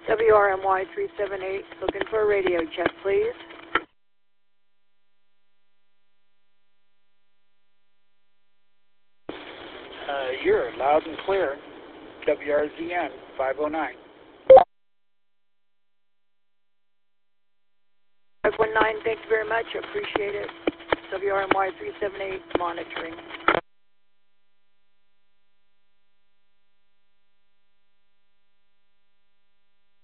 WRMY 378, looking for a radio check, please. You're loud and clear. WRZN 509. 519, thanks very much. Appreciate it. WRMY 378 monitoring.